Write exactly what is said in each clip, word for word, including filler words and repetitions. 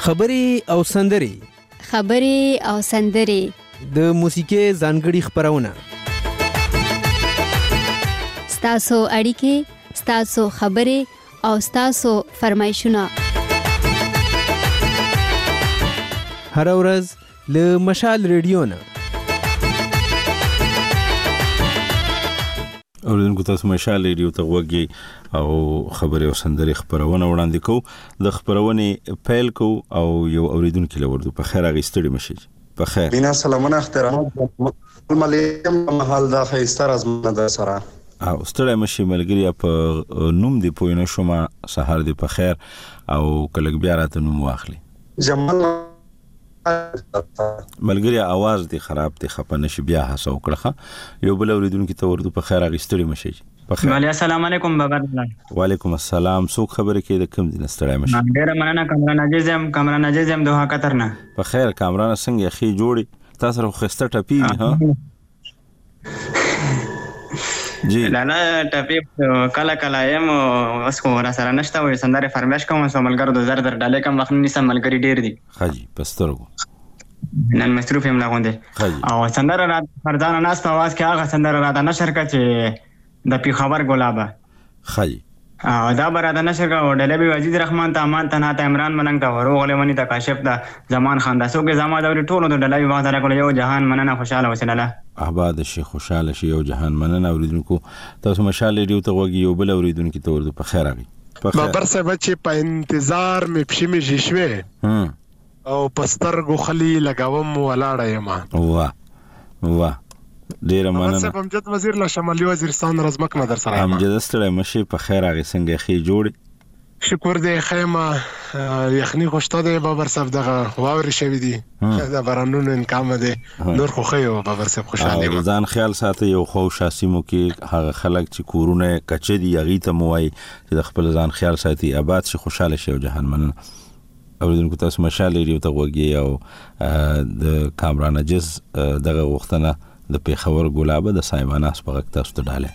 خبرې او سندرې خبرې او سندرې د موسیقۍ ځانګړي خپرونه ستاسو اړیکې ستاسو خبرې او ستاسو فرمایشونه هر ورځ له مشال ریډیو نه اوریدونکو تاسو مشال ریډیو ته وګورئ او خبرې او سندرې خبرونه وړاندې کوو د خبرونې پیل کوو او یو اوریدونکو لورده په خیر اغستړي مشي په خیر مینا سلامونه احترام مليم محل دا خيستر از من در سره او ستړی مشي ملګری په نوم دی پوینه شوما سحر دی په خیر او کلک بیا راته نوم واخلي جمال ملګری आवाज دی خراب دی خپنه شي بیا هڅه وکړه یو بل اوریدونکو ته ورته په خیر اغستړي مشي په خیر وعلیکم السلام علیکم بابا وعلیکم السلام څوک خبره کې د کوم دین ستړی مشي ډیر مننه کامران عزیزم کامران عزیزم دوه کترنه په خیر کامران څنګه خې جوړي تاسو خو خسته ټپی ها جی لا لا ټپی کله کله یم اوس خو را سره نشته وې سندره فرمایش کوم سملګر د زر در ډالې کوم وخت نسم ملګری ډیر دي خاجي پسترګو نن مصروف یم لا غونډه او سندره را فرزان ناس په आवाज کې هغه سندره را د نشر کچې د پی خبر ګلابه خاجي او دا براده نشر کا ډلبی عزیز رحمان ته امان ته نه عمران ملنګ ته ورغله ونی ته کاشف دا زمان خان داسو کې زما د ټولو د ډلبی وخت راکول یو جهان مننه خوشاله وسله آباد شي خوشاله شي یو جهان مننه اوریدونکو تاسو مشال ریډیو ته وګورئ یو بل اوریدونکو ته ورته په خیر راغی بابر صاحب چې په انتظار مې پښې مې شښوي او پسترګو خلی لګاوم ولاړه یم واه واه ډیر مننه صاحب امجد وزیر له شمالي وزیرستان رزمک نه در سره امجد ستړی مشي په خیر راغی څنګه خې جوړ شکر دې خیمه یخني خوشته ده بابر صاحب دغه واوري شوی دي دا بارانونو انکام ده نور خو خیو بابر صاحب خوشاله یم ځان خیال ساتي یو خو شاسمو کې هغه خلک چې کورونه کچې دی یغی ته موای چې د خپل ځان خیال ساتي آباد شي خوشاله شي او جهان مننه اوریدونکو تاسو مشال ریډیو ته وګورئ او د کامران جز دغه وختنه د پیښور ګلابه د سایماناس په وخت تاسو ته ډاله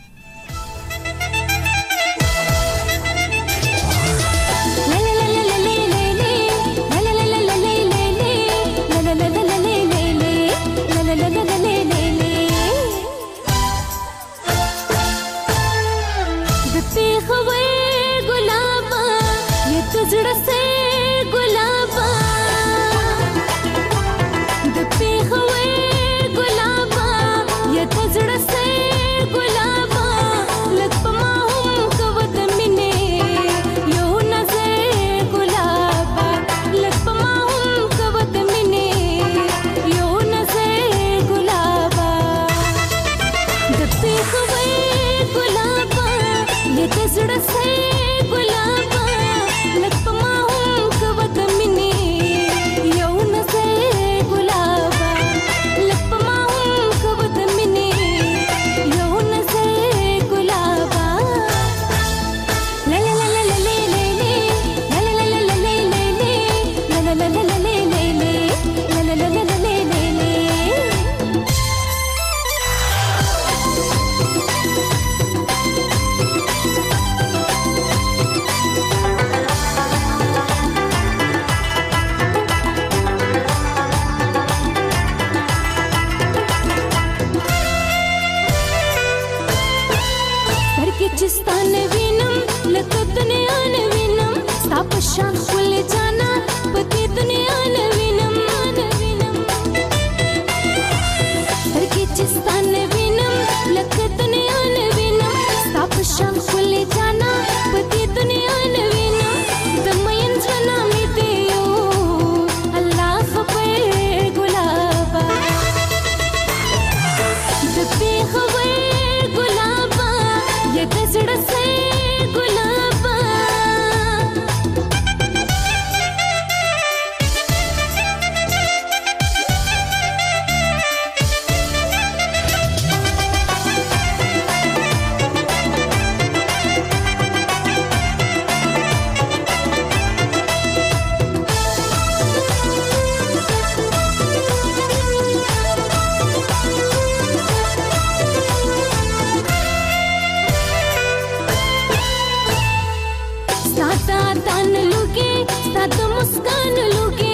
तान लुके ता तो मुस्कान लुके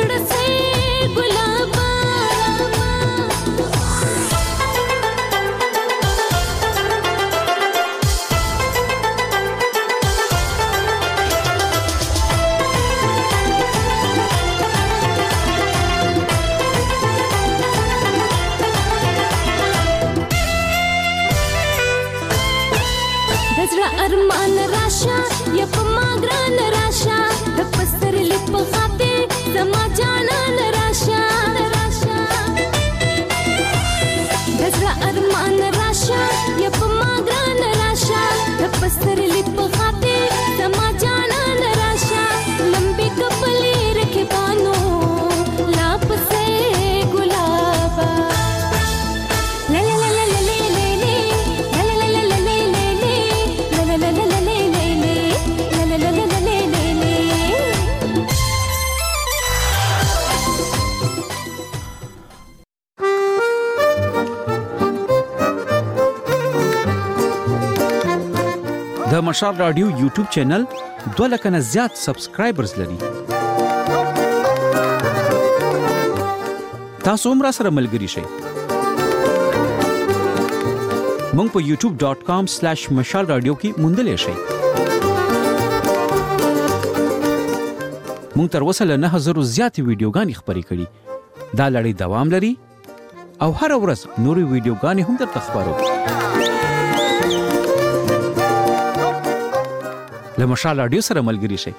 زړه سے ګلابا ارمان راشا یا پما ګران راشا د پستر لپ خاطر زما جانان راشا راشا دزرا ارمان راشا یا پما ګران راشا د پستر لپ خاطر زما جانان راشا لمبي کپلې رکھے بانو لاپ سے ګلابا لا لا لا لا لا د مشال رادیو یوټیوب چینل دوه لک نه زیات سبسکرایبرز لري. تاسو هم را سره ملګري شئ. مونږ په یوټیوب ډاٹ کام سلیش مشال رادیو کې موندلې شئ. مونږ تر اوسه له نه هزار زیاتې ویډیوګانې خپرې کړي. دا لړۍ دوام لري او هر ورځ نورې ویډیوګانې هم درته خپرو. له مشال رادیو سره ملګري شئ.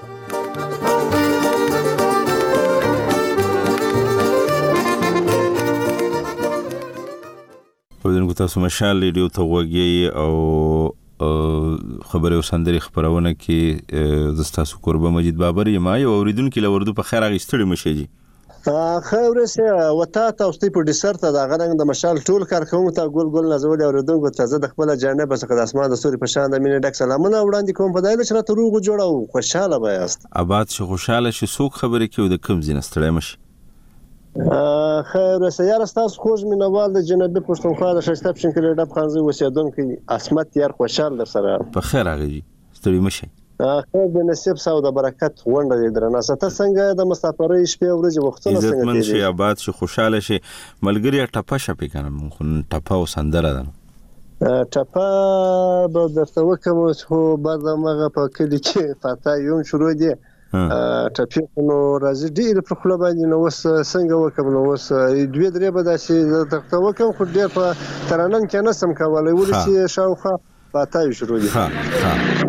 پدې تاسو مشال رادیو ته وګورئ او خبري او سندري خبرونه کې د تاسو قربه مجید بابر یم یو اوریدونکو لوردو په خیر اغستړي مشيږي. خبره سه وتا تاسو په ډیسر ته د غرنګ د مشال ټول کارکوونکو ته ګول ګول نازول اوریدونکو ته زه د خپل جانب څخه د اسمان د سوري په شان د مینې ډک سلامونه وړاندې کوم په دایله چې تروغ جوړو خوشاله بایاست. آباد شي خوشاله شي څوک خبرې کوي د کم زینستړی مشي. خیر سیار تاسو خوږ مینوال د جنبي پښتونخوا د شستاب شنکل ډب خانزي وسیدونکو اسمت یار خوشاله در سره په خیر راغلی ستړي مشي. خیر د نصیب ساو د برکت غونډه دې درنه ستا څنګه د مسافرۍ شپې ورځې وختونه څنګه عزتمن شي آباد شي خوشاله شي ملګری ټپه شپې کنه خو ټپه او سندره ده ټپه به درته وکم خو بعد مغه په کلی کې فاته یوم شروع دي ټپه نو راځي ډیر په خپل باندې نو وس څنګه وکم نو وس دوی درې به داسې درته وکم خو ډیر په ترانن کې نه سم کولای ولې شاوخه فاته شروع دي. ها ها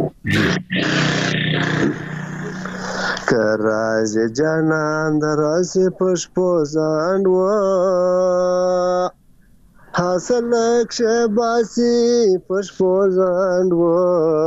کرازه جانان درازه پشپو زاندوا حاصل کشه باسی پشپو زاندوا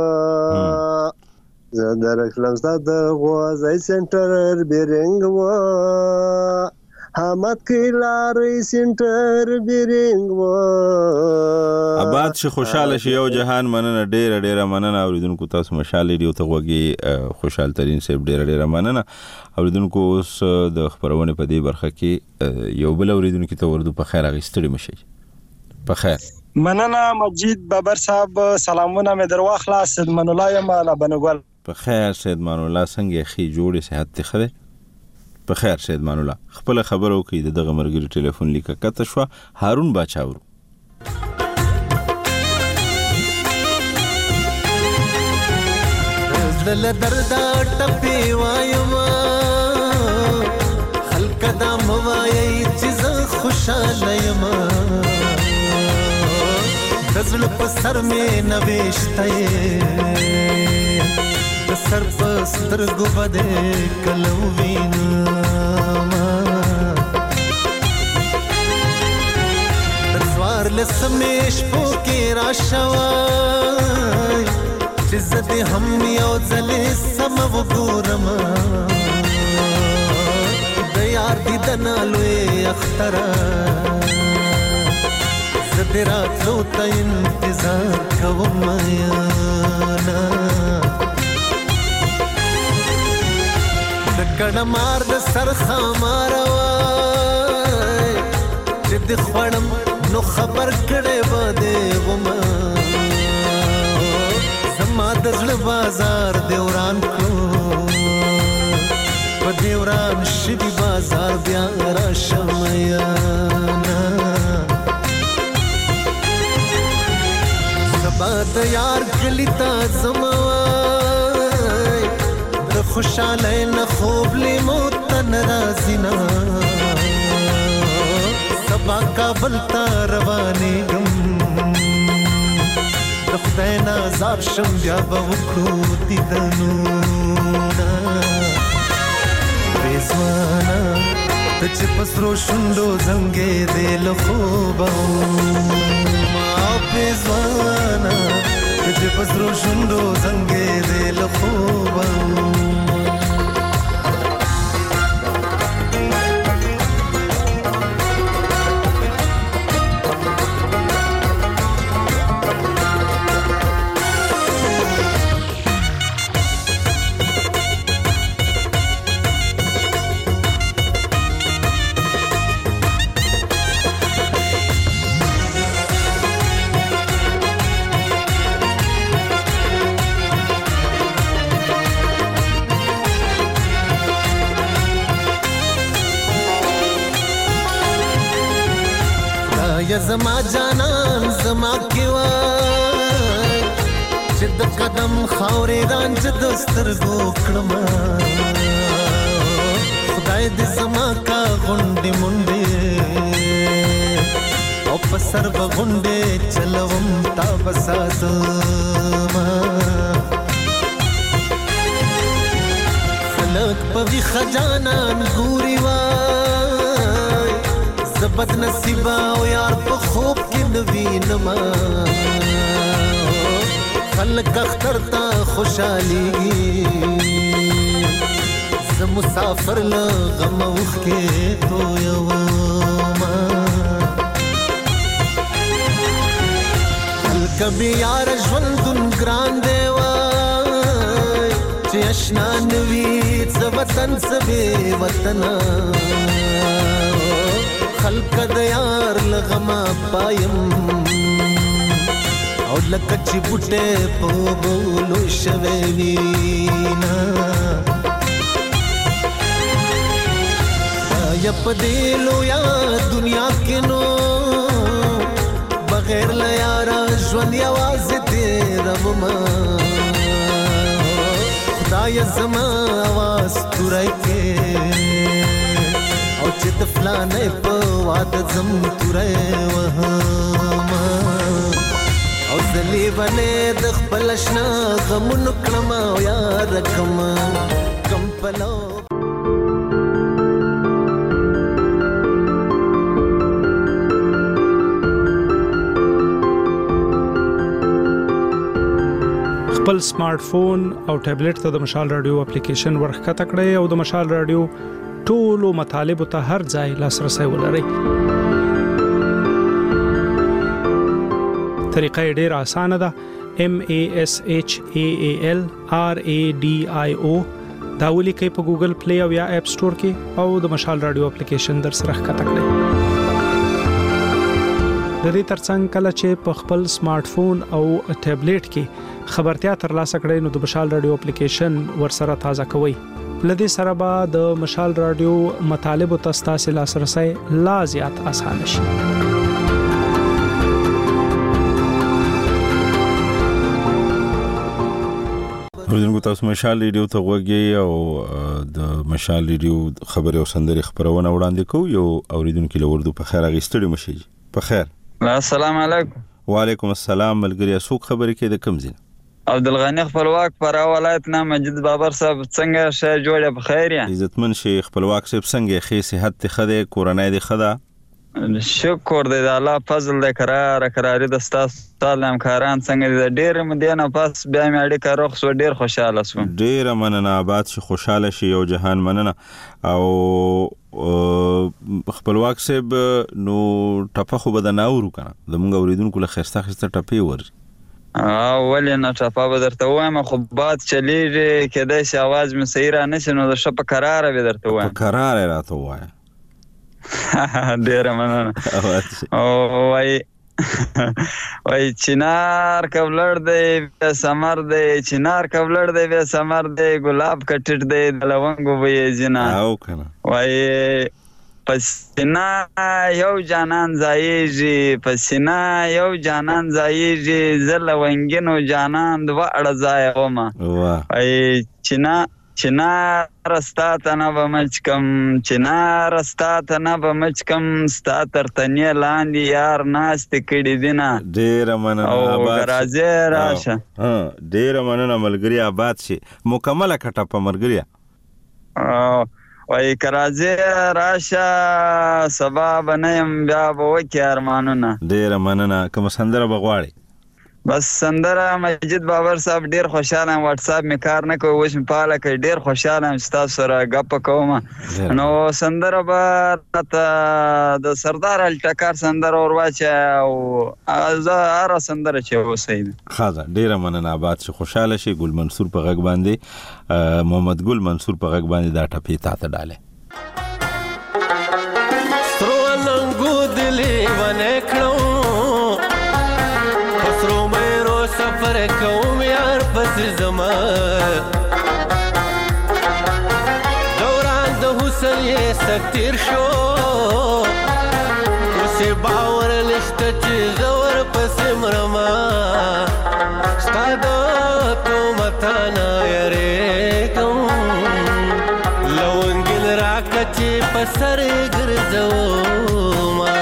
زدرک لمستا در غوازی سنٹر بیرنگوا حمد کی لاری سنٹر بیرنگوا. آباد شي خوشاله شي یو جهان مننه ډیره ډیره مننه اوریدونکو تاسو مشال رادیو ته وګي خوشحال ترين صاحب ډیره ډیره مننه اوریدونکو اوس د خبرونه په دې برخه کې یو بل اوریدونکو ته وردو په خیر اغستړي مشي. په خیر مننه مجید بابر صاحب سلامونه مې درواخلا سیدمن الله یم لا بنګل. په خیر سیدمن الله څنګه خي جوړې صحت ته خره. په خیر سیدمن الله خپل خبرو کې دغه مرګري ټلیفون لیکه کته شو هارون باچاور. دل دردا ټپي وایما خلک دا موایي چې خوشاله یم دزل په سر مې نوښتې د سر په سترګو بده کلو وینا دزوار لسمېش پوکې را شوای چې زه هم یو ځلې سم وګورم د یار دیدن لوی اختره زه دې راتلو ته انتظار کوم یانا د کډه مار د سر خامار وای چې د خوړم نو خبر کړې و دې ومه ما د زړه بازار دی وران کو په دې وران شوي بازار بیا راشم یانا سبا د یار کلی تا زموای د خوشاله نه خوب لیمو تن رازینا سبا کابل تا روانې غم د خدای نازار شم بیا به وکړو دیدنونه بېزوانا ته چې په سرو شونډو زنګې دې له خوبه ما بېزوانا ته چې په سرو شونډو زنګې دې له خوبه یا زما جانان زما کې وای چې د قدم خاورې رانج د سترګو کړم خدای دې زما کا غونډې منډې او په سر به غونډې چلوم تا بساتما خلک په ویښه جانان ګوري وای زبد نصیبا او یار په خوب کې نوینما خلک اختر تا خوشحاليږي زه مسافر له غم اوخ کې تو یوما کبي یار ژوندون ګران دی وای چې آشنا نوي څه وطن څه بې وطنه خلق د یار لغما پایم او لکه چې بوټه په بولو شوي وینا یا په دلو یا دنیا کې نو بغیر له یارا ژوند یوازې تیروم خدای زما आवाज تورای کې او چې د فلانې په واده زم تورې وهما او زلی باندې د خپل شنا غمونو کړم او یار کم کم پلو خپل سمارټ فون او ټابلیټ ته د مشال رادیو اپلیکیشن ورخکته کړئ او د مشال رادیو ټولو مطالبه ته هر ځای لاسرسي ولرئ. طریقه ډېره اسانه ده. M A S H A A L R A D I O دا ولیکئ په ګوګل پلی او یا اپ سٹور کې او د مشال رادیو اپلیکیشن در سره ښکته کړئ. د دې ترڅنګ کله چې په خپل سمارټ فون او ټابلیټ کې خبرتیا ترلاسه کړئ نو د مشال رادیو اپلیکیشن ور سره تازه کوئ. لدې سره به د مشال رادیو مطالب او تاسو لاسرسي لا زیات اسانه شي. ورته تاسو مشال رادیو ته وګورئ او د مشال رادیو خبري او سندري خبرونه وړاندې کوو. یو اوریدونکو لوردو په خیر اغستړي مشي. په خیر. السلام علیکم. وعلیکم السلام. ملګری څوک خبرې کې د کوم ځای؟ عبدالغنی خپلواک پر ولایت نه مجید بابر صاحب څنګه شه جوړه په خیر یا عزتمن شیخ خپلواک صاحب څنګه خې صحت ته خده کورونای دی خده شکر دې الله فضل دې قرار قرار د استاد سلام کاران څنګه دې ډېر مدینه پاس بیا مې اړیکه روخ سو ډېر خوشاله سو ډېر مننه آباد شي خوشاله شي او جهان مننه او خپلواک صاحب نو ټپه خو بدناورو کنه زمونږ اوریدونکو له خسته خسته ټپې ور اولی نه ټپه به درته وایم خو باد چلیږي کېدای شي اواز مې صحیح را نشي نو د ښه په کراره به درته وایم په کراره راته وایه ډېره مننه او وایي وای چنار کولړ دی سمر دی چنار کولړ دی بیا سمر دی ګلاب کټټ دی د لونګو وې جنا او کنه وای پسینا یو جانان زایږي پسینا یو جانان زایږي زل ونګینو جانان دوا اړه ځای ومه وای چنا چنا رستا تنه بمچکم چنا رستا تنه بمچکم ستا ترتنی لاندې یار ناست کړي دینا ډیر مننه آباد راځه راشه ها ډیر مننه ملګری آباد شي مکمله کټه په مرګریا وای کرازه راشه سبا بنیم بیا به وکی ارمانونه ډیر مننه کوم سندره بغواړي بس سندره مجید بابر صاحب ډیر خوشاله واتس اپ می کار نه کوي وښم پاله کوي ډیر خوشاله تاسو سره غپ کوم نو سندره به د سردار الټکار سندره ورواچه او زه اره سندره چې وسید خاصه ډیر مننه آباد شي خوشاله شي ګل منصور په غږ باندې محمد ګل منصور په غږ باندې دا ټپی تا ته ډاله سترونګو دلی ونه کړو سفر کوم یار پس زما دوران د حسن یې ستیر شو اوسې باور نشته چې زور پس مرما ستا د تومته نه یریږم لونګین راکړه چې په سر یې ګرځوما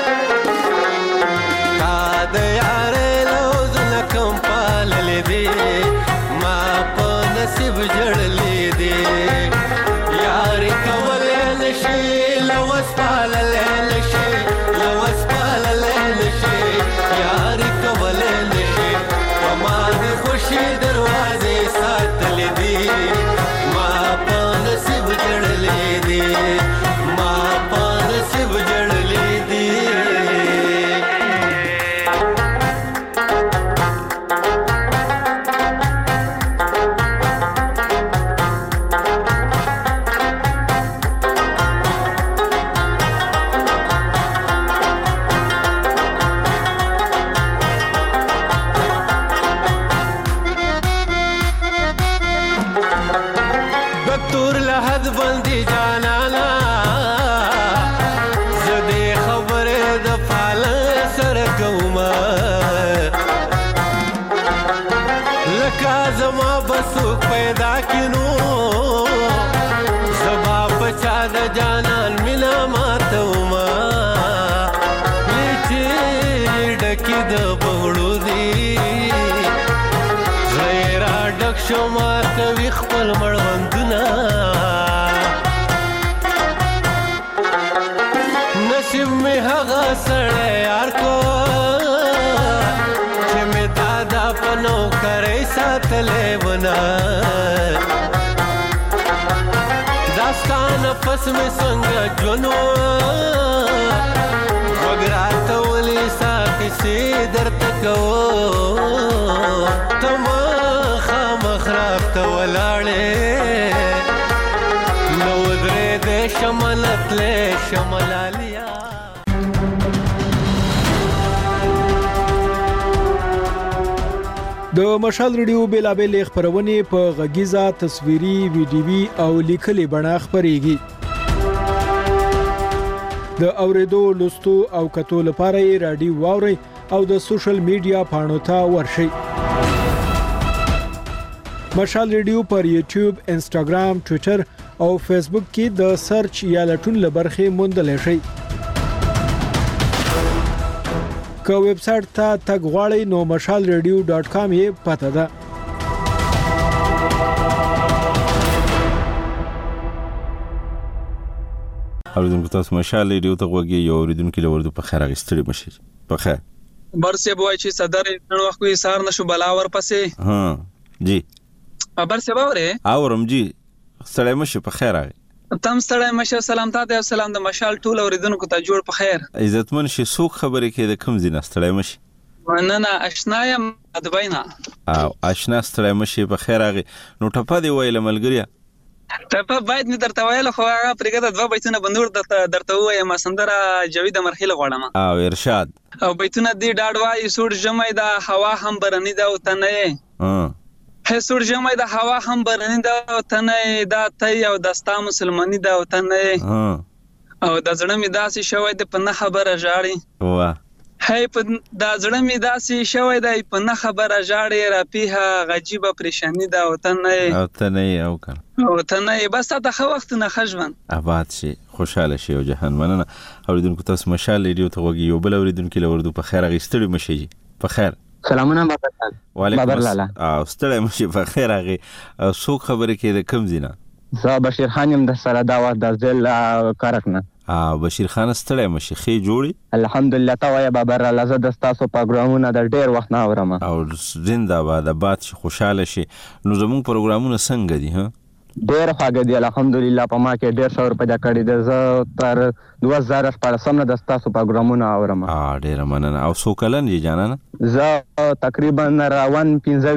تا د یارې کم پاللې دې ما په نصیب جړلې دې یاري کولې نشي لوس پاللې نشي لوس پاللې نشي یاري کولې نشي په ما دې خوشي دروازې ساتلې دې ما په نصیب جړلې دې ما په نصیب جړلې دې شما کوي خپل مړوندونه نصیب می هغه سړی یار کو چې می دادا پنو کرے ساتلې ونا داستان پس می څنګه جنو وګرات ولي ساتي سي درته کو تم خراب ته ولاړې نو درې دې شملت له شملالیا د مشال ریډیو بیلابل خبرونه په غږیزه تصویري ویډیوي او لیکلي بڼه خبريږي د اوریدو لوستو او کتو لپاره رادیو واوري او د سوشل میډیا پاڼو ته ورشي مشال ریډیو پر یوټیوب، انسټاګرام، ټوئیټر او فیسبوک کې د سرچ یا لټون لبرخه موندل شي. که ویب سټ ته تګ غواړئ نو مشال ریډیو ډاټ کام یې پته ده. اوریدونکو تاسو مشال ریډیو ته غوږی یو اوریدونکو لورد په خیر غستړي مشي. په خیر. برسه بوای چې صدر نن وخت کوي سار نشو بلاور پسې. ها جی. برسه باوره؟ اورم جی. سلام مشه په خیر راغی. تم ستړی مشه سلام تاسو سلام د مشال ټول اوریدونکو ته جوړ په خیر. عزتمن شي څوک خبرې کې د کم زینه ستړی مشه. نه نه آشنا یم د بینه. او آشنا ستړی مشه په خیر راغی. نو ټپه دی ویل ملګریا. ټپه باید می درته ویل خو هغه پرېږده دوه بیتونه بندور درته درته ووایم سندره جاوید مرخیل غواړم او ارشاد او بیتونه دې ډاډ وایي سوړ ژمی ده هوا هم برني ده او ته نه یې هې سوړ ژمی ده هوا هم برني ده او ته نه یې دا تی او دا ستا مسلماني ده او ته نه یې او د زړه مې داسې شوی دی په نه خبره ژاړي واه هی په دا زړه مې داسې شوی دی په نه خبره ژاړې راپیها عجیبه پریشاني ده او ته نه یې او ته نه یې او کنه او ته نه یې بس تا ته ښه وختونه ښه ژوند آباد شي خوشحاله شي او جهان مننه اوریدونکو تاسو مشال ریډیو ته غوږی یو بل اوریدونکو له وردو په خیر هغې ستړي مه شئ په خیر سلامونه بابر وعلیکم السلام او ستړی مه شئ په خیر هغې څوک خبرې کوي د کوم ځای نه زه بشیر خان یم د سره دا وخت د ځیل کارک نه اه بشیر خان ستړی مه شي ښې جوړې الحمدلله ته وایه بابر الله زه د ستاسو پروګرامونه د ډېر وخت نه اورم او زنده باد آباد شي خوشحاله شي نو زموږ پروګرامونه څنګه دي ها ډېر خواږه دي الحمدلله په ما کې ډېر شعور پیدا کړی دی زه تر دوه زره شپاړسم نه د ستاسو پروګرامونه اورم ډېره مننه او څو کلن یې جانانه زه تقریبا روان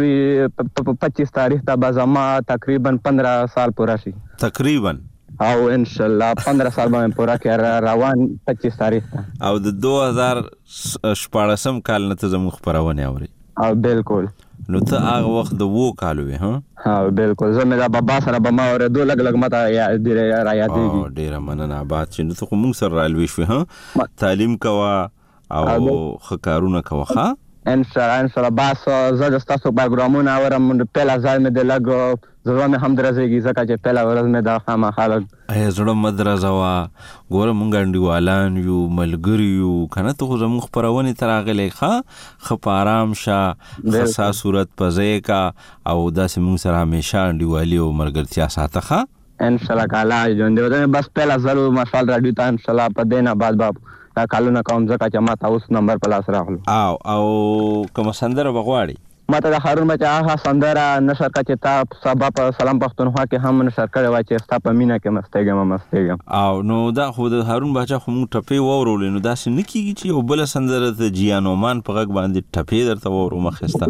پنځه پچیس تاریخ ته به زما تقریبا پندره سال پوره شي تقریبا او ان شاء الله پندره سال به مې پوره کړي روان پچیس تاریخ ته او د دوه هزار شپاړسم کال نه ته زموږ خپرونې اوري او بالکل نو ته هغه وخت د وو کالو وې ها ها بالکل زه مې دا بابا سره به ما اورېدو لږ لږ ماته را یادېږي ډېره مننه آباد چې نو ته خو موږ سره رالوي شوې ها تعلیم کوه او ښه کارونه کوه ښه ان شاء الله ان شاء الله بس زه د ستاسو پروګرامونه اورم پهله ځای مې د لږ زړه مې هم درځېږي ځکه چې پهله ورځ مې دا خامخا ای زړه مه درځوه ګوره موږ انډیوالان یو ملګري یو که نه ته خو زموږ خپرونې ته راغلی ښه ښه په ارام شه ښه سا صورت په ځای کا او داسې موږ سره همیشه انډیوالي او ملګرتیا ساته ښه انشاءالله که الله ژوندی وځي بس پهله ځل مشال راډیو ته انشاءالله په دې نه بعد به دا کالونه کوم ځکه چې ما ته اوس نمبر په لاس راغلو او او کومه سندره به غواړي ما ته د هارون بچا هغه سندره نشر کړه چې تا سبا په سلام پښتونخوا کې هم نشر کړې وه چې ستا په مینه کې مستېږم مستېږم او نو دا خو د هارون بچا خو موږ ټپې واورولې نو داسې نه کېږي چې یو بله سندره د جیانومان په غږ باندې ټپې درته واورو مخسته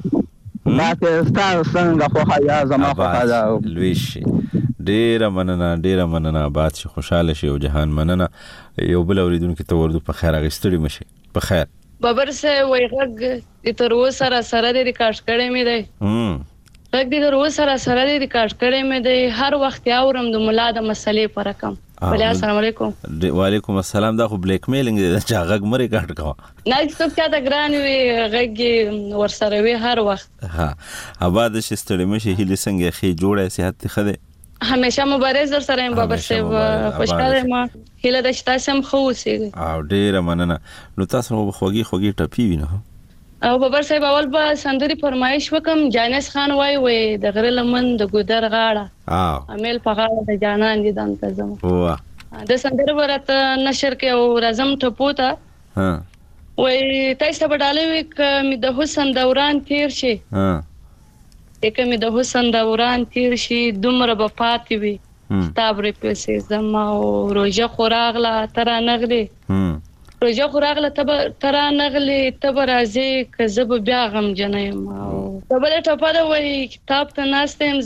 داسې ستا څنګه خوښه یا زما خوښه ده لوی شي ډېره مننه ډېره مننه آباد شي خوشحاله شي او جهان مننه یو بل اورېدونکي ته وردو په خیر هغې ستړي مه شي په خیر بابر صاحب وایي غږ د تر اوسه را سره دی ریکارډ کړی مې دی غږ د تر اوسه را سره دی ریکارډ کړی مې دی هر وخت یې اورم د ملا د مسلې په رقم بله السلام علیکم وعلیکم السلام دا خو بلیک میلینګ دی چې هغه غږ مه ریکارډ کوه نه چې څوک چاته ګران وي غږ یې ورسره وي هر وخت ها آباد شي ستړي مه شي هیلې څنګه ښې جوړی صحت دې ښه دی همیشه مبارز در سره یم بابر صاحب خوشحاله یم هیله ده چې تاسو هم ښه اوسئ او ډېره مننه نو تاسو خو خوږې خوږې ټپې وي نه او بابر صاحب اول به سندرې فرمایش وکم جانس خان وای وای د غره لمن د ګودر غاړه او امیل په غاړه د جانان دي دم ته زم واه د سندرې ورته نشر کې او رزم ټپو ته ها وای تاسو په ډاله وی ک می د حسن دوران تیر شي ها که می د حسن دوران تیر شي دومره به پاتې وي ستابرې پسې زما او روژه خو راغله ته را نغلې روژه خو راغله ته را نغلې ته به راځې که زه به بیا غمجنه یم او د بله ټپه ده وایي کتاب ته ناسته یم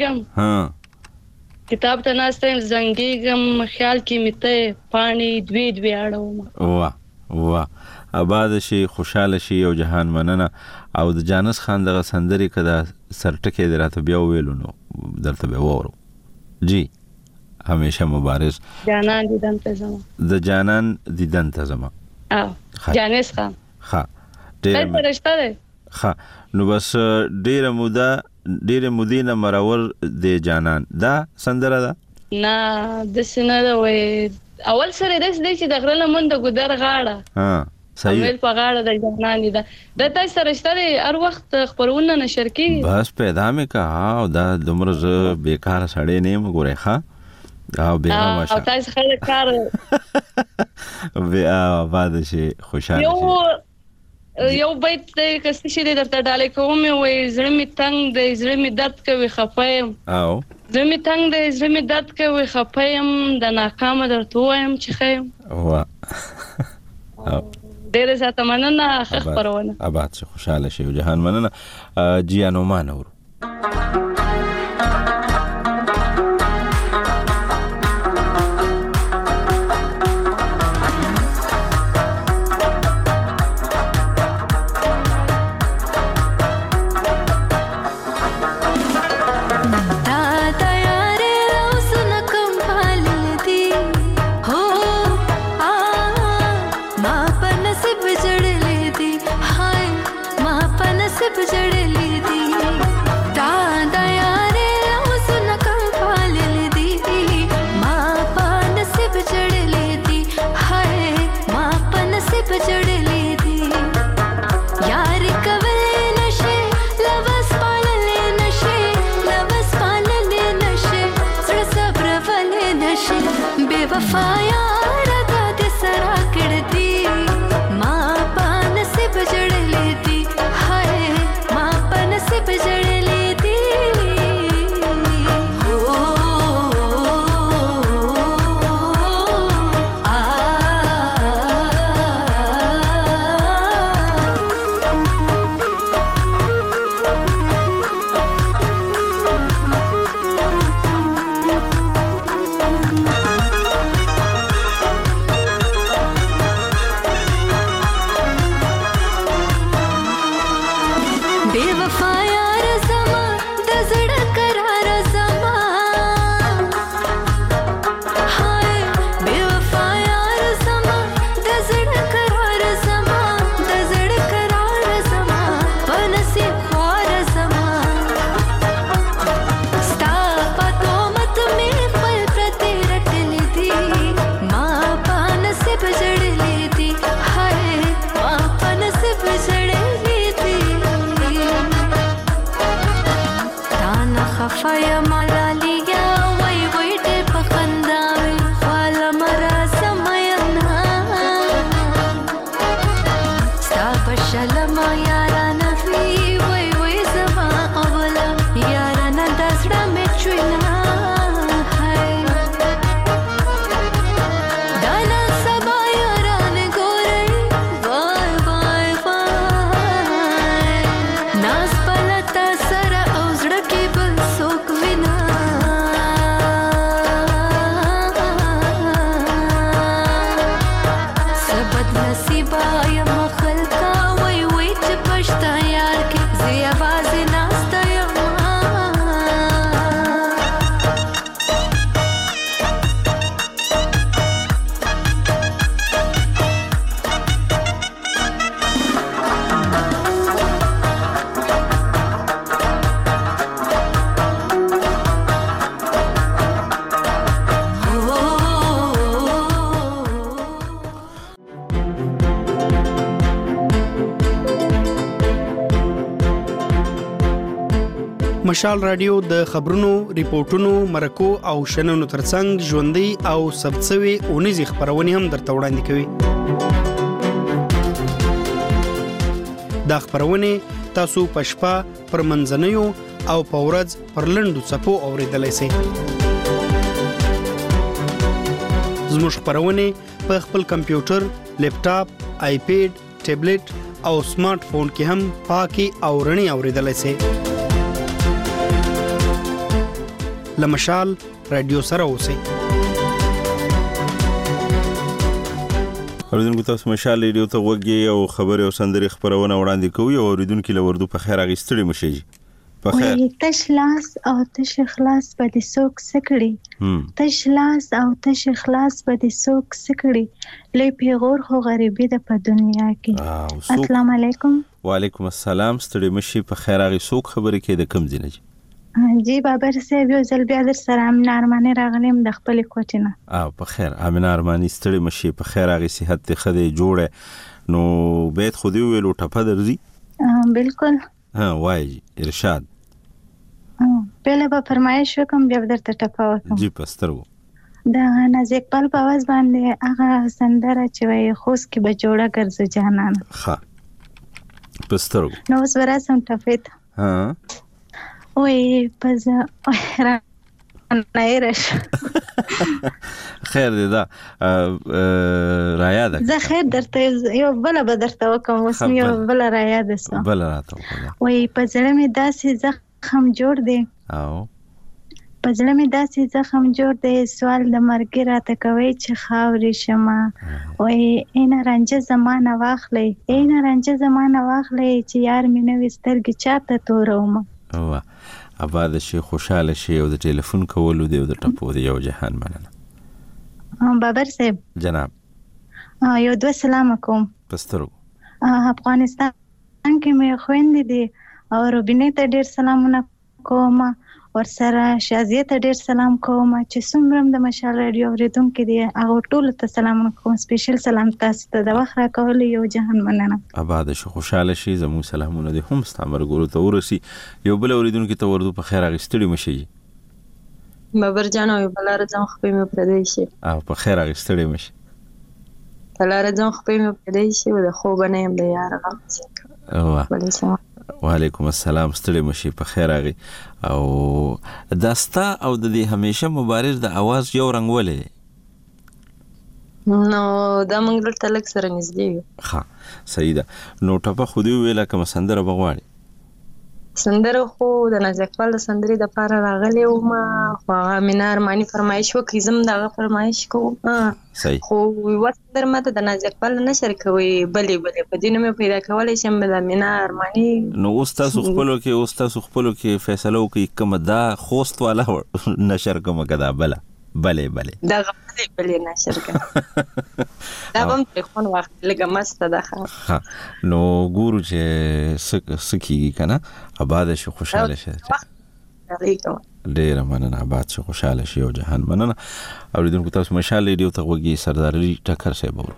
زنګېږم کتاب ته ناسته یم زنګېږم خیال کې مې ته پاڼې دوې دوې اړوم واه واه آباد شي خوشحاله شي او جهان مننه او د جانس خان دغه سندرې که دا سرټکی دې راته بیا وویلو نو درته بیا واورو جی همیشه مبارز جانان دیدن ته زما د جانان دیدن ته زما او جانس خان ښه ډېره رشته دی ښه نو بس ډېره موده ډېرې مودې نه مرور دی جانان دا سندره ده نه داسې نه ده وایي اول سره داسې دی چې د غره لمن د ګودر غاړه ها صحیح امیل په غاړه د جانان دي ده د تاسو سره رشته دی هر وخت خپرونه نشر کېږي بس پیدا مې که او دا دومره زه بېکاره سړی نه یم ګورئ ښه او بېغمه شه او تاسو خلک کار بیا آباد شي خوشحاله شي یو بیت دی که څه شي دی درته ډالۍ کوم وایي زړه مې تنګ دی زړه مې درد کوي خفه یم او زړه مې تنګ دی زړه مې درد کوي خفه یم د ناکامه درته ووایم چې ښه یم واه ډېره زیاته مننه ښه خپرونه آباد شي خوشحاله شي او جهان مننه جیانومان اورو مشال رادیو د خبرونو، ریپورتونو، مرکو او شننو ترڅنګ ژوندۍ او ثبتسوي اونیزې خبرونه هم درته وړاندې کوي. دا خبرونه تاسو په شپه، پر منځنیو او په ورځ پر لنډو څپو اوریدلای شئ. زموږ خبرونه په خپل کمپیوټر، لیپټاپ، آیپیډ، ټابلیټ او سمارټ فون کې هم پاکي او رڼي اوریدلای شئ. لمشال رادیو سره اوسئ. اوریدونکو تاسو مشال ریډیو ته وګورئ او خبري او سندري خبرونه وړاندې کوي او اوریدونکو له وردو په خیر اغستړي مشي. په خیر. تش لاس او تش خلاص په دې څوک سکړي. تش لاس او تش خلاص په دې څوک سکړي. لې پیغور خو غریبي ده په دنیا کې. السلام علیکم. وعلیکم السلام. ستړي مشي. په خیر اغي څوک خبرې کې د کم ځینې جی بابر صاحب یو ځل بیا در سره امینه ارماني راغلم د خپل کوټې نه. اه په خیر امینه ارماني ستړي مشي. په خیر اغي صحت ته خدای جوړه نو بیت خو دی ویلو ټپه درځي. بالکل. ها وایي ارشاد. پهله به فرمایش وکم بیا درته ټپه وکم. جی پسترو. دا ناز اقبال په आवाज باندې هغه سندره چې وایي خوش کې به جوړه ګرځو جانان. ها پسترو. نو اوس وراسم ټفیت. ها وای پزا را نایرش خیر دی دا را یاد زه خیر درته یو بل به درته وکم اوس یو بل را یاد سم بل راته وای پزړه می داسې زخم جوړ دی او پزړه می داسې زخم جوړ دی سوال د مرګ راته کوي چې خاورې شمه وای اینا رنج زمانه واخلې اینا رنج زمانه واخلې چې یار مې نو سترګې چاته توروم او اباد شي خوشاله شي او د ټلیفون کولو دی او د ټپو دی یو جهان مننه. بابر صاحب جناب یو دو سلام کوم. پسترو. افغانستان کې مې خويندې دي او روبینه ته ډېر سلامونه کوم ور سره شازیه ته ډېر سلام کوم چې څومره د مشال رادیو اوریدونکو دي هغه ټول ته سلامونه کوم. سپیشل سلام تاسو ته د وخت راکول یو جهان مننه. اباد شي خوشاله شي زمو سلامونه دي هم ستامر ګورو ته ورسي یو بل اوریدونکو ته ورده په خیر اغستړي مشي. بابر جان او بل راځم خو په پردې شي او په خیر اغستړي مشي. بل راځم خو په پردې شي و د خو بنیم د یار غم. او وعلیکم السلام. ستړي مشي. په خیر اغي او داستا او د دې همیشه مبارز د आवाज یو رنگ ولې نو دا موږ درته لک سره نږدې یو. ها صحیح ده. نو ټپه خو دی ویله کوم سندره بغواړي سندره خو د نازکپال د سندري د پاره راغلی او ما خو امینار مانی فرمایش وکړم زم دغه فرمایش کوم. صحیح. خو وستر ماته د نازکپال نشر کوي بلې بلې په دینه مې پیدا کولای شم د امینار مانی. نو استاد خپلو کې استاد خپلو کې فیصله وکي کوم دا خوست والا نشر کوم کدا بلا بلې بلې دا غوړې بلې نشر کوي دا هم تلفون وخت لګه مست ده. نو ګورو چې سکیږي کنه آباد شي خوشاله شي. ډیر مننه. آباد شي خوشاله شي او جهان مننه. اوریدونکو تاسو مشال ریډیو ته وګورئ. سردار علي ټکر صاحب وو.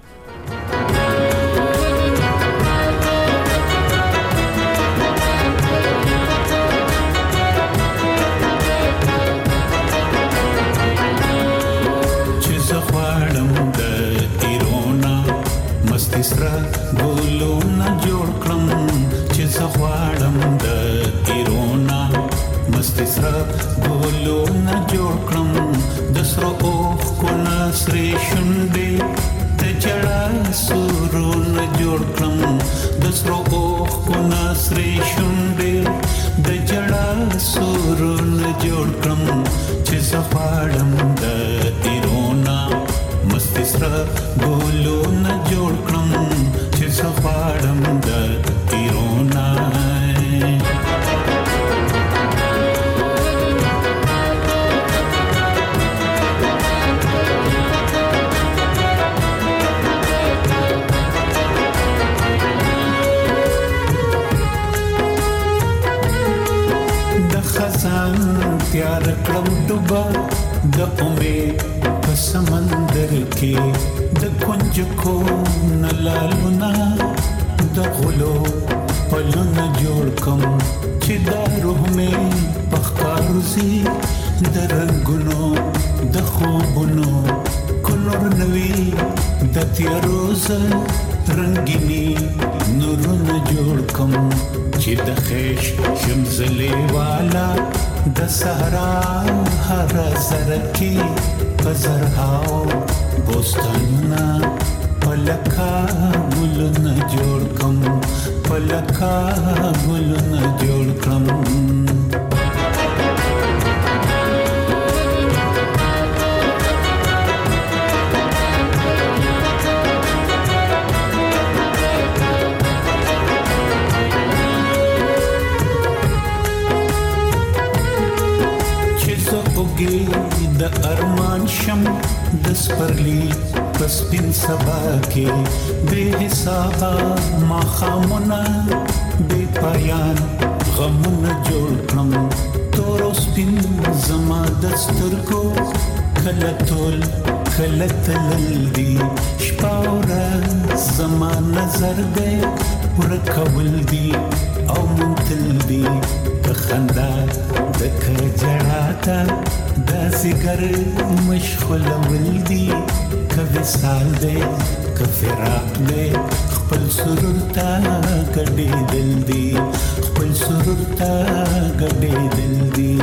سره ګلونه جوړ کړم چې زغواړم د تیرونا مست سره ګلونه جوړ کړم د سره اوخ کو نسري شونډې ته جړا سورونه جوړ کړم د سره اوخ کو نسري شونډې د جړا سورونه جوړ کړم چې زغواړم د تیرونا مست سره ګلونه جوړ کړم چې زغواړم د تیرونا. د خزان تیار کړم ډوبه د امید په سمندر کې د کنج کو نلالونا د غلو پلونه جوړ کم چې دا روح مې پخکاروزی د رنگونو د خوبونو کلور نوی د تیاروز رنگینی نورونه جوړ کم چې د خیش شمزلې والا د صحرا هر سرکی پزرهاو بوستانونه پلکا گلونه جوړ کم پلکا گلونه جوړ کم د ارمان شم د سپرلی پس پین سبا کې بے حسابا ما خامونا بے پایان غمون جوړ کړم تور سپین زما دستر کو کلتول کلتل دی شپاورا زما نظر دې ورکول دی او منتل دی خندا د کجړاتا د سیګر مشغول ولدي کبه سال دې کفراق دې خپل سرور تا کډې دل دې خپل سرور تا کډې دل دې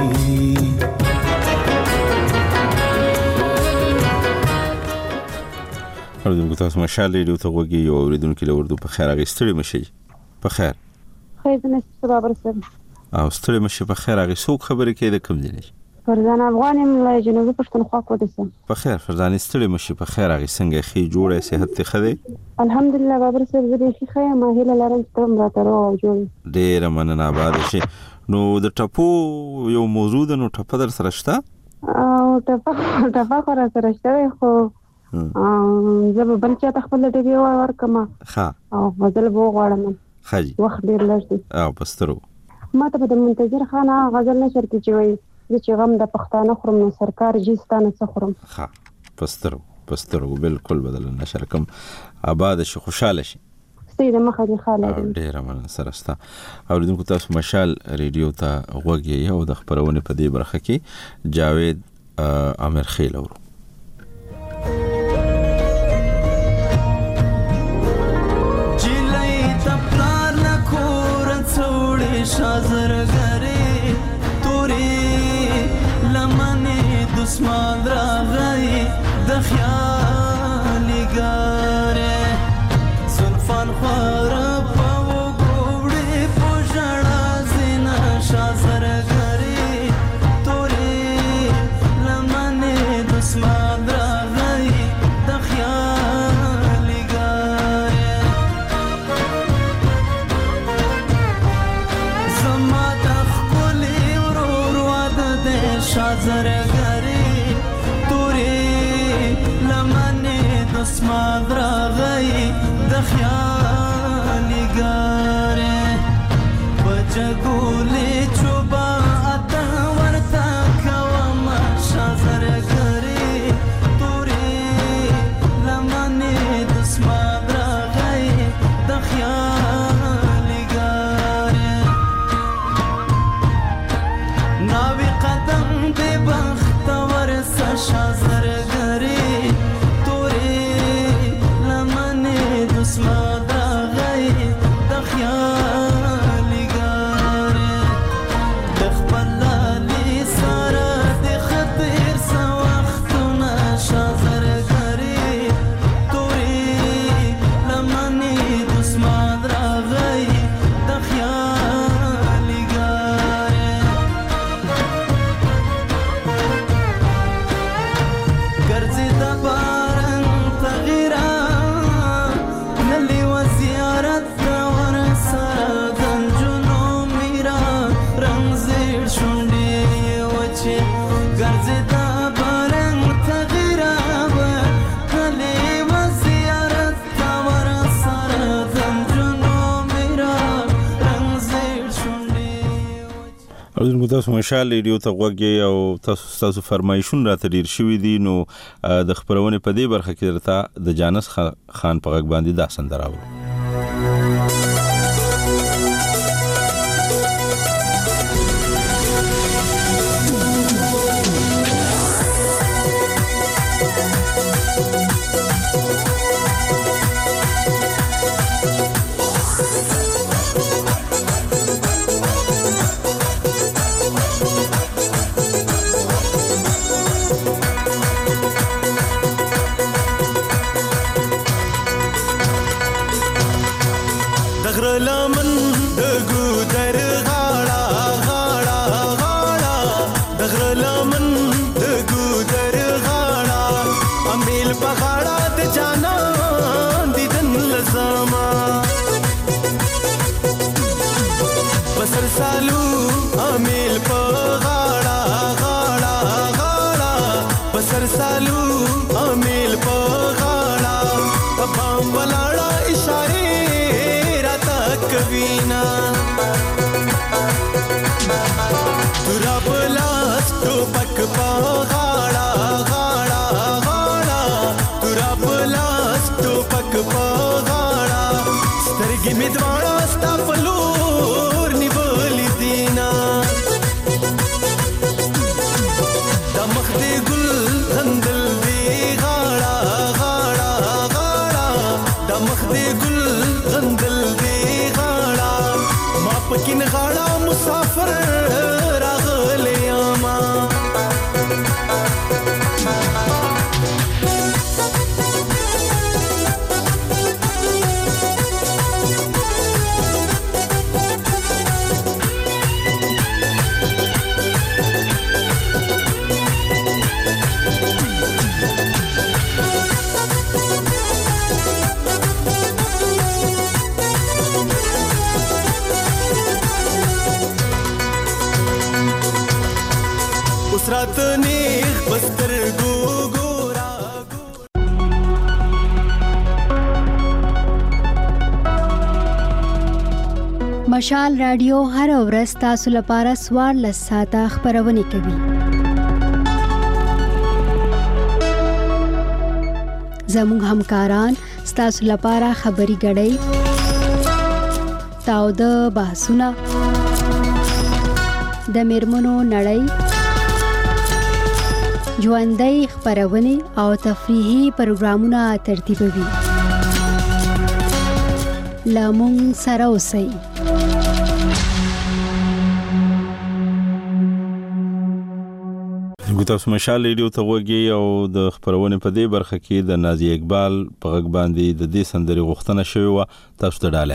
اردو تاسو مشال دې ته وګي او اوریدونکو له اردو په خیر اغستړي مشي په خیر خیر دې صبر سره او ستړي مشه په خیر هغه څوک خبرې کوي د کم دی نه فرزانه افغاني ملای جنوبي پښتونخوا کو دسه په خیر فرزانه ستړي مشه په خیر هغه څنګه خې جوړه صحت ته خده الحمدلله بابر سره دې خې خې ما هله لارم ته راته راو جوړ ډېر مننه آباد شي نو د ټپو یو موضوع د نو ټپ در سره شته او ټپ ټپ خو سره شته خو زه به بل چا خپل دې ورکما ها او بدل بو غواړم خاجي وخت ډېر لږ دی او پسترو ما ته د منتظر خان غزل نشر کې چوي چې غم د پښتانه خرم نو سرکار جستانه سخرم ها پسترو پسترو بالکل بدل نشر کوم آباد شي خوشاله شي سید مخه دي خاله ډیر من سرستا اوریدونکو تاسو مشال ریډیو ته وګورئ او د خبرونه په دې برخه کې جاوید امیر خیل اورو شازر غری توري لمنه دسمان راغی د خیال ګره زلفان خور په وګړي پوجړا زینا شازر غری توري لمنه دسمان راغی د خیال ګره شازر غری توري لمنه دسماد راغی د خیال ګره بچګولې چوبا اته ورتا کوم شازر غری توري لمنه دسماد راغی د خیال ګره ناوی قدم دې بختور شازر غری توري لمنه دسماد راغی د خیال ګره د خپل لالي سره د خطر سو وختونه شازر غری توري لمنه دسماد راغی د خیال ګره ګرځي د باران تغیرا نلی و زیارت ور سره دنجونو میرا رنگ زیر شونډي وچه ګرځي د باران تغیرا نلی و زیارت ور سره دنجونو میرا رنگ زیر شونډي اوس تاسو مشال ریډیو ته وګورئ او تاسو تاسو فرمایشون راته ډیر شوې دي نو د خبرونه په دې برخه کې درته د جانس خان په غږ باندې دا سندره و غره لمن د ګودر غاړه غاړه غاړه د غره لمن د ګودر غاړه امیل په غاړه د جانان دیدن لزما بسر سالو امیل په غاړه غاړه غاړه بسر سالو امیل په غاړه په پام ولاړه اشاره راته کوینا تورا پلاس ټوپک په غاړه غاړه غاړه تورا پلاس ټوپک په غاړه سترګې مې دواړه ستا په لور نیولې دینا دا مخ دې ګل غندل دی غاړه غاړه غاړه دا مخ دې ګل غندل دی غاړه ما پکین غاړه مسافر راغلی اما رات نیخ بستر گو گورا مشال رادیو هر ورځ تاسو لپاره سوار لساته خبرونه کوي. زموږ همکاران تاسو لپاره خبري غړي تاو د بحثونه د میرمنو نړۍ ژوندۍ خبرونه او تفریحي پروګرامونه ترتیبوي. لامون سره اوسئ. تاسو مشال ریډیو ته وګورئ او د خبرونه په دې برخه کې د نازي اقبال په غږ باندې د دې سندري غوښتنه شوې و. تاسو ته ډاله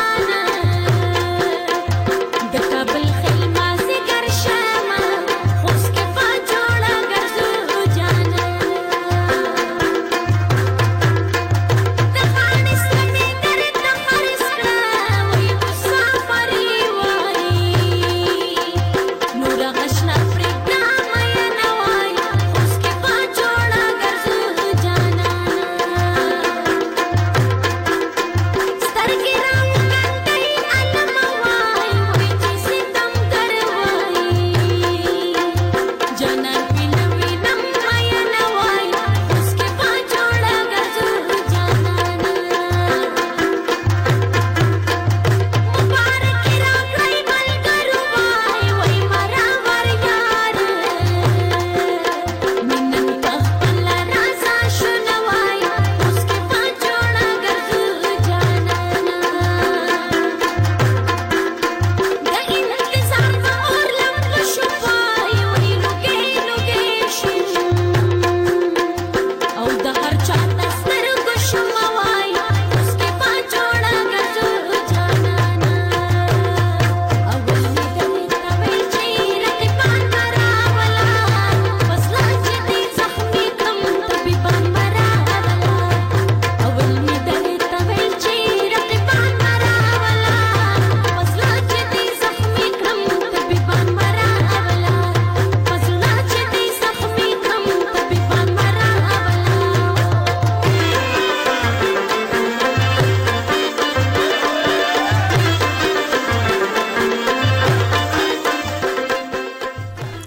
د کابل خلما سي ګر شمه خو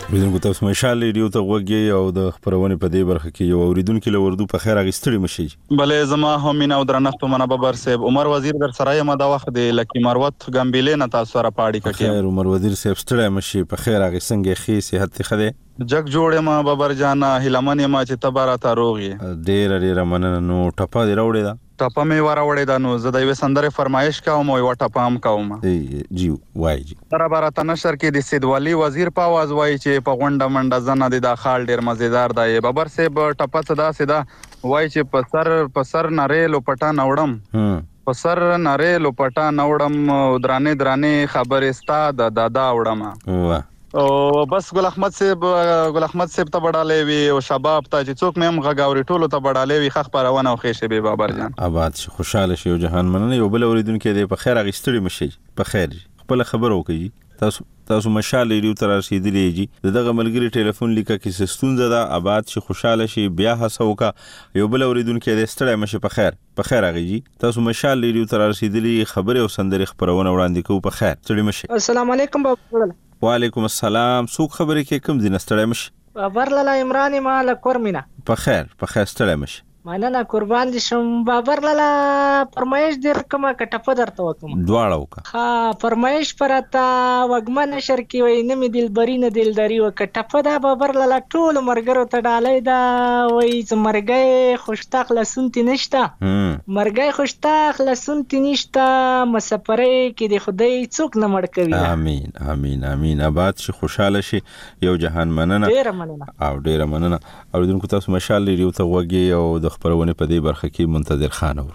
اوریدونکو تاسو مشال ریډیو ته وګورئ او د خبرونه په دې برخه کې یو اوریدونکو له وردو په خیر اغستړي مشي. بلې زما هم مینا او درنښت منه ببر صاحب عمر وزیر در سره یم دا وخت دی لکه مروت ګمبیلې نه تاسو سره پاړی کوي. خیر عمر وزیر صاحب ستړي مشي په خیر اغسنګ خې صحت خده جگ جوړه ما ببر جانا هلمن ما چې تبارا تا روغي ډیر ډیر مننه. نو ټپه دی راوړې دا ټپه مې واره وړې دا نو زه د یو سندره فرمایش کوم او یو ټپه هم کوم. جی وای جی تر بارا تنشر کې د سیدوالي وزیر په आवाज وای چې په غونډه منډه زنه د داخال ډیر مزیدار دی. ببر صاحب ټپه صدا صدا وای چې په سر په سر نری لوپټا نوړم په سر نری لوپټا نوړم درانه درانه خبرې ستا د دادا وړم. واه او بس ګل احمد صاحب ګل احمد صاحب ته بډالې وی او شباب ته چې څوک مې هم غاوري ټولو ته بډالې وی خخ پرونه او خېشه به بابر جان آباد شي خوشاله شي او جهان مننه یو بل اوریدونکو دی په خیر اغستړي مشي په خیر خپل خبر وکړي. تاسو تاسو مشال ریډیو تر رسیدلې جی دغه ملګری ټلیفون لیکه کې سستون زده آباد شي خوشاله شي بیا هڅوکا یو بل اوریدونکو دی ستړي مشي په خیر په خیر اغي تاسو مشال ریډیو تر رسیدلې خبره او سندري خبرونه وړاندې کوو په خیر ستړي مشي. السلام علیکم بابا. وعلیکم السلام. څوک خبرې کې کوم دینه ستړی مشي؟ بابر لاله عمران ما له کورمینا. په خیر په خیر ستړی مشي. مننه قربان دي شم. بابر لاله فرمایش دې کومه کټپه درته وکم دواړه وکړه. ها فرمایش پرتا وګمن شر کې وای نه می دلبري نه دلداري و کټپه دا بابر لاله ټول مرګرو ته ډالې دا وای چې مرګي خوشتاق لسونتی نشتا مرګي خوشتاق لسونتی نشتا مسافرې کې د خدای څوک نه مړ کوي. امين امين امين آباد شي خوشاله شي یو جهان مننه ډیر مننه او ډیر مننه. اوریدونکو تاسو مشال ریډیو ته وګورئ او د خبرونه په دې برخه کې منتظر خان اور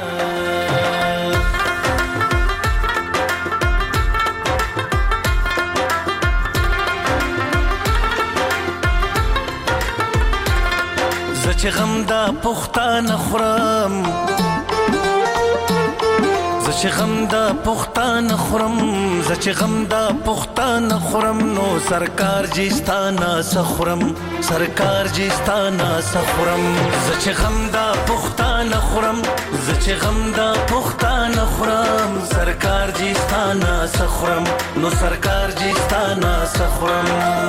زچ غم دا پختان خورم زچ غم دا پختان خورم زچ غم دا پختان خورم نو سرکار جستانا سخورم سرکار جستانا سخورم زچ غم دا پختان خورم زچ غم دا پختان خورم سرکار جستانا سخورم نو سرکار جستانا سخورم.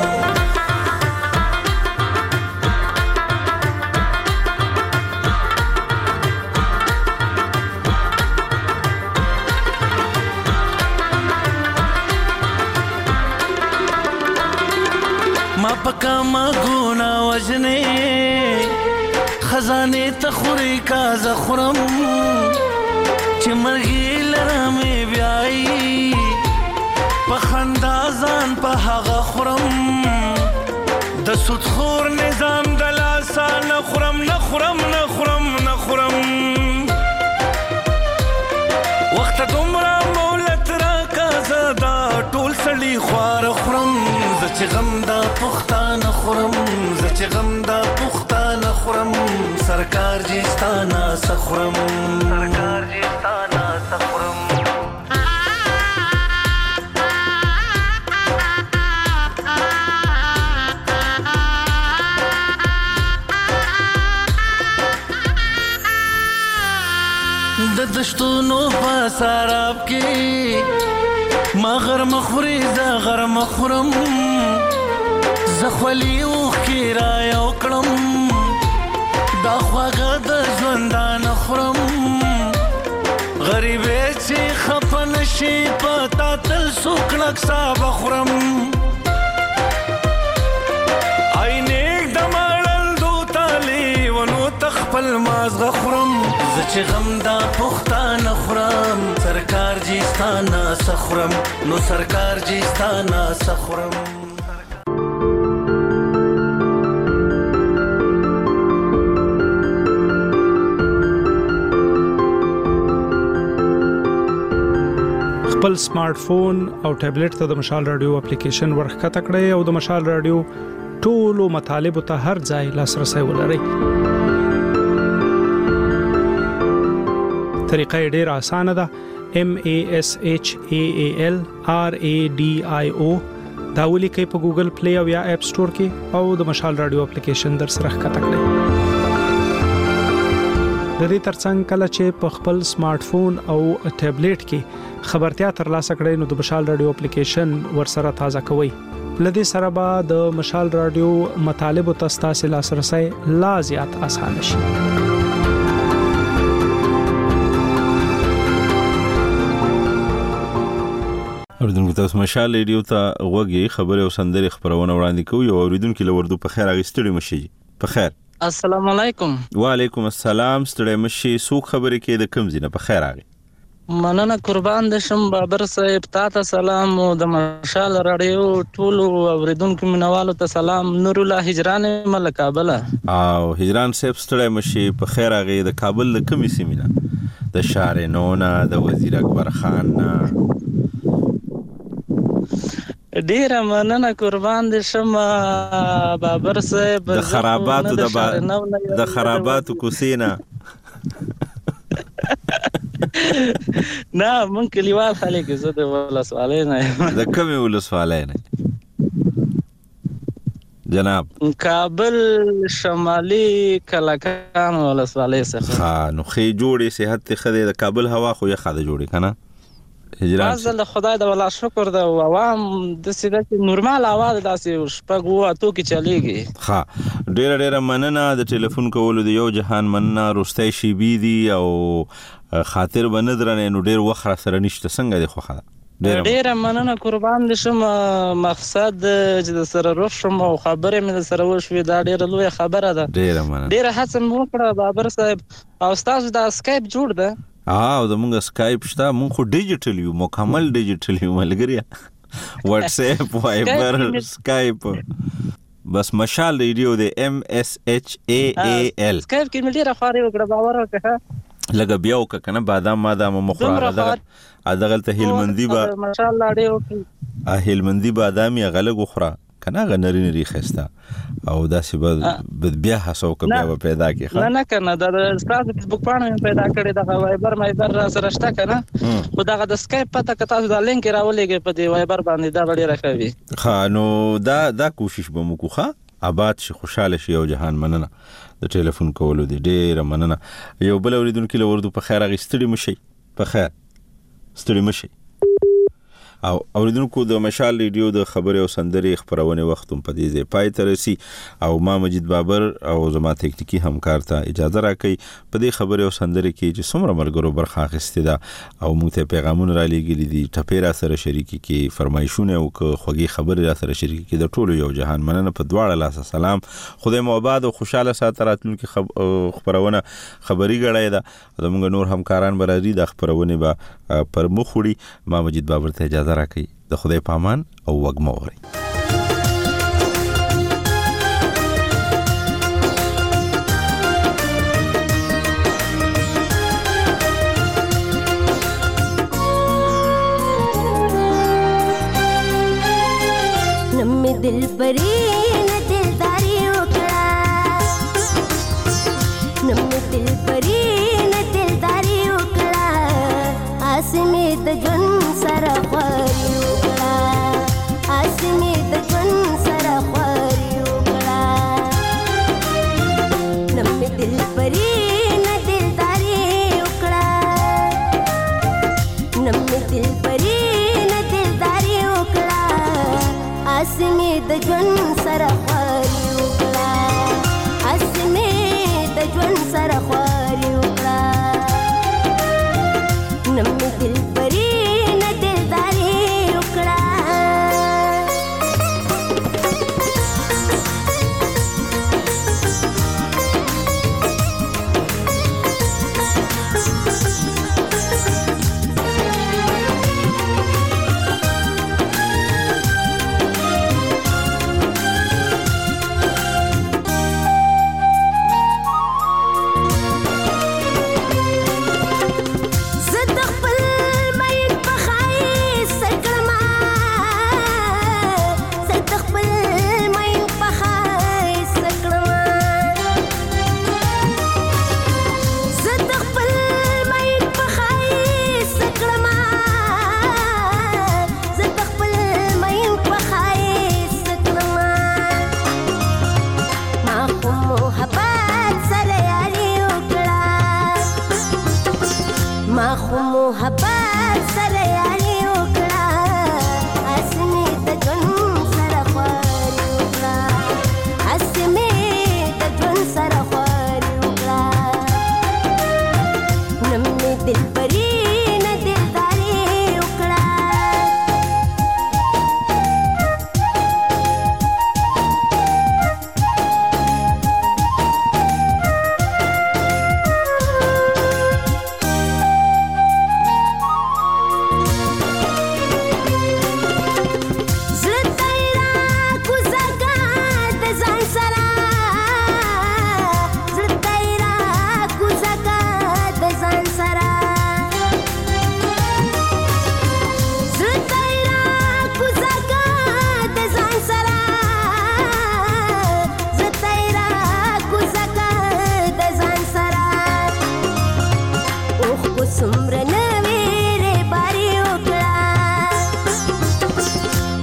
ما پکا ما گونا وجنے خزانے تخوری کا زخرم چمرگی لرمی بیائی پخندازان پا حغا خورم دسود خور نظام دلاسا نخورم نخورم نخورم نخورم وقت دمرا مولت را کا زدا ټول سړي خوار خورم زچ غم دا پختان خورم زچ غم دا پختان خورم سرکار جستانا سخورم سرکار جستانا سخورم. د دشتونو په سراب کې مغر مخوري ز غر مخورم زخولي او خیرا یو کړم دا خواغه د ژوندان خورم غریب چې خپن شي پتا تل سوکړک صاحب خورم عینک د مړل دو تالي ونو تخپل مازغه خورم زچ غم دا پختان خورم سرکار جستانا سخورم نو سرکار جستانا سخورم. خپل سمارټ فون او ټابلیټ ته د مشال رادیو اپلیکیشن ورخته کړئ او د مشال رادیو ټولو مطالب ته هر ځای لاسرسي ولرئ. طریقه ډیره اسانه ده. M A S H A A L R A D I O دا ولیکئ په ګوګل پلی او یا اپ سٹور کې او د مشال رادیو اپلیکیشن در سره ښکته کړئ. د دې ترڅنګ کله چې په خپل سمارټ فون او ټابلیټ کې خبرتیا ترلاسه کړئ نو د مشال رادیو اپلیکیشن ورسره تازه کوئ لدې سره به د مشال رادیو مطالب او تاسو لاسرسي لا زیات اسانه شي. اوریدونکو تاسو مشال ریډیو ته وګورئ، خبره او سندري خبرونه وړاندې کوي او اوریدونکو لوردو په خیر اغستړي مشي. په خیر. السلام علیکم. وعلیکم السلام. ستړي مشي. سو خبره کې د کم زینه په خیر اغي. مننه قربان د شم بابر صاحب تاسو سلام او د مشال رادیو ټول اوریدونکو منوالو ته سلام. نور الله هجران مل کابل. او هجران صاحب ستړي مشي په خیر اغي د کابل د کمی سیمینه د شارنونه د وزیر اکبر خان ډیر مننه قربان د شم بابر صاحب د خراباتو د د خراباتو کوسینا نه مونږ کلیوال خلک زه د ولسوالۍ نه د کومې ولسوالۍ نه جناب؟ کابل شمالي کلکان ولسوالۍ څخه. ها نو خې جوړې صحت خدای د کابل هوا خو یې خاله جوړې کنه هجران. فضل خدای د ولا شکر د عوام د سیده کې نورمال आवाज داسې شپږ وو اتو کې چلیږي. ها ډیر ډیر مننه د ټلیفون کولو د یو جهان مننه روستای شي بي دي او خاطر بندرنه نو ډیر وخت سره نشته څنګه دی خو خاله ډیر مننه قربان د شم مقصد چې د سره روح شم او خبره مې سره وشوي دا ډیر لوی خبره ده. ډیر مننه. ډیر هڅه مو کړه بابر صاحب او تاسو د اسکایپ جوړ ده. او د مونږ اسکایپ شته، مونږ خو ډیجیټل یو، مکمل ډیجیټل یو ملګری. واتس اپ وایبر اسکایپ بس مشال ریډیو د ام اس ایچ ای ای ال اسکایپ کې ملي راخاري وکړه باور وکړه لګه بیا وکړه بادام مادام مخره دغه ادغل ته هلمندی با مشال ریډیو کې ا هلمندی بادامي غلګ خورا کنه غنری نری خسته او داسې به بیا حسو کبه به پیدا کی نه نه کنه د استاد فیسبوک باندې پیدا کړی د وایبر مایبر را سره شته کنه خو دغه د اسکایپ پته کته د لینک راولېږي په دی وایبر باندې دا ډیر راکوي. ها نو دا دا کوشش به مو کوخه آباد شي خوشاله شي او جهان مننه د ټلیفون کولو دی ډیر مننه. یو بل اوریدونکو لوردو په خیر غستړي مشي په خیر ستړي مشي. او اوریدونکو د مشال ریډیو د خبري او سندري خبرونه وختم په دې ځای پای ته رسي او ما مجید بابر او زما تکنیکی همکار ته اجازه راکړي په دې خبري او سندري کې چې څومره ملګرو برخه اخیسته ده او موږ ته پیغامونه را لېږلي دي ټپه را سره شریکي کې فرمایشونه او خوږی خبري را سره شریکي کې د ټولو یو جهان مننه په دواړه لاس سلام. خدای مو آباد او خوشاله ساتي راتلونکي خبرونه خبري غړای ده زموږ نور همکاران برادری د خبرونه به پر مخوړي. ما مجید بابر ته اجازه راکړي د خدای پامان او وګمو اوري. نم دل پری نه دلداري وکړه نم دل پری نه دلداري وکړه اسمه د جن سره خوري وکړه اسمه د جن سره خوري وکړه نم دل پری نه دلداري وکړه نم دل پری نه دلداري وکړه اسمه د جن سره خوري وکړه اسمه د جن سره خوري وکړه نم دل پری نه دلداري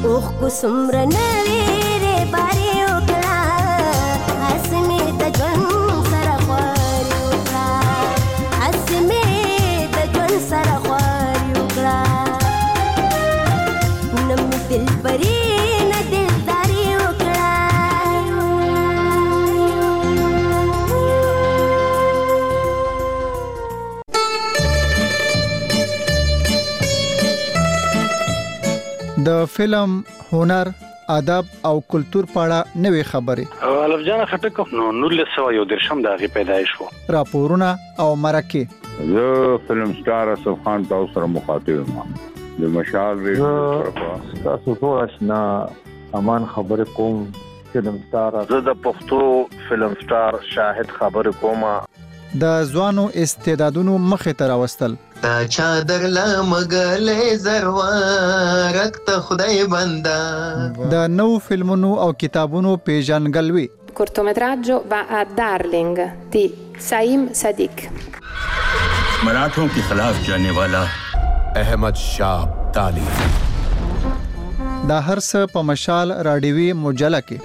اوخ کو سمره نویره باری وکړه اسمه د ژوند سره خواري وکړه اسمه د ژوند سره خواري وکړه نم دل پرې نه دلداري وکړه د فلم، هنر، ادب او کلچر په اړه نوې خبرې الف جان خټک نو نولس سوه یو دېرشم د هغې پیدایش و راپورونه او مرکې زه فلم سټار اسف خان تاسو سره مخاطب یم د مشال ریډیو تاسو ټول آشنا امان خبرې کوم فلم سټار زه د پښتو فلم سټار شاهد خبرې کوم د ځوانو استعدادونو مخې ته راوستل تا چادر لا مګلې زروارت ته خدای بندا د نو فلمونو او کتابونو پیژنګلوي cortometraggio va a Darling di Saim Sadiq मराठों के खिलाफ जाने वाला अहमद शाह अब्दाली دا هر څه په مشال راډیوي مجله کې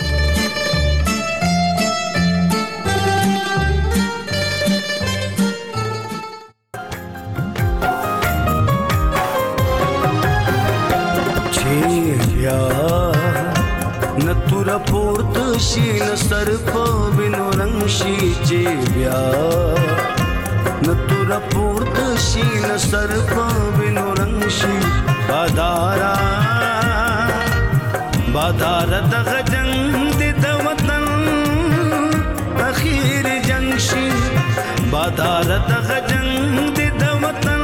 نتور پورت شي نصر په وینو رنگ شي چې بیا نتور پورت شي نصر په وینو رنگ شي بادارا بادارا دغه جنگ د وطن اخیر جنگ شي بادارا دغه جنگ د وطن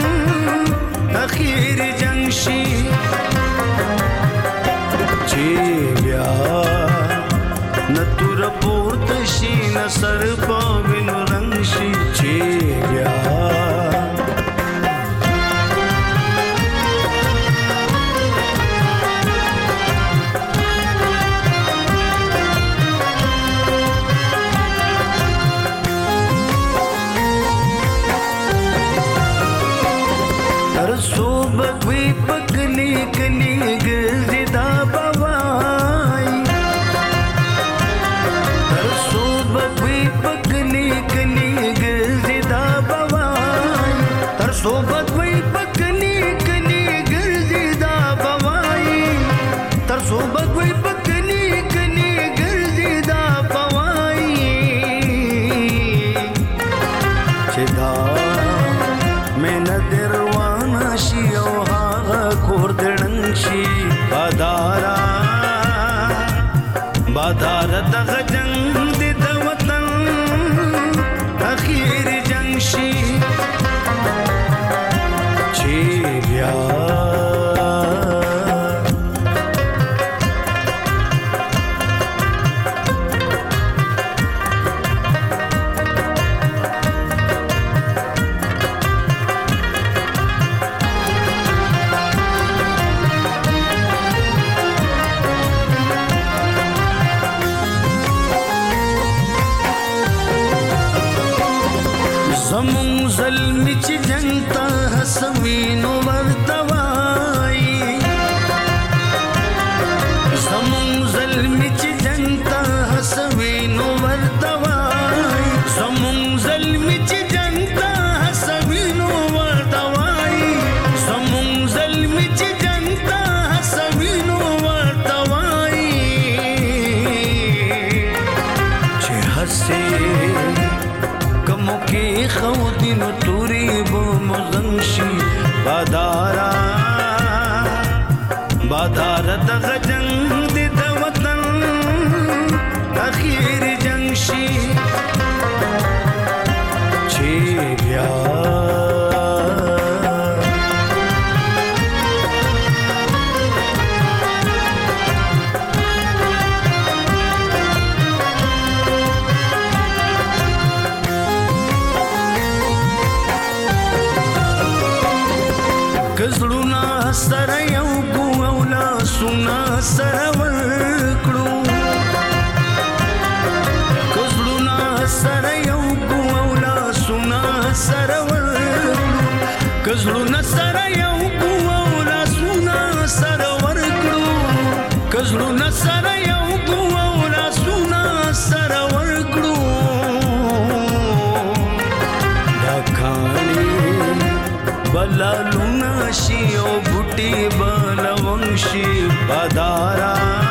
اخیر جنگ شي بیا نتور پورت شي نصر په وینو رنگ شي چې بیا تر سو بګوي پکلی کلی ګرځي دا صوبت وی پکنی کنی گرزی دا بوائی تر صوبت وی پکنی کنی گرزی دا بوائی چدا میں ندروانا شی او هاغا کوردنن شی بادارا بادارا دغه جنگ د وطن اخیر جنگ شی زمون ظلمی چی جنگتا حسوینو ورتوائی زمون ظلمی چی جنگتا حسوینو ورتوائی زمون ظلمی چی جنگتا حسوینو ورتوائی زمون ظلمی چی جنگتا حسوینو ورتوائی چی حسی کمو کی خودی نو توری بو مغنشی بادارا بادارا دغه جنگ دی د وطن اخیر جنگ شي چې بیا کزړونا سره یو کو اولا سنا سره ورکړو کزړونا سره یو کو اولا سنا سره ورکړو کزړونا سره یو کو اولا سنا سره ورکړو کزړونه سره یو کو او لاسونه سره ورکړو دا کاڼي بلالونه شي او بوټي بلونشي بدارا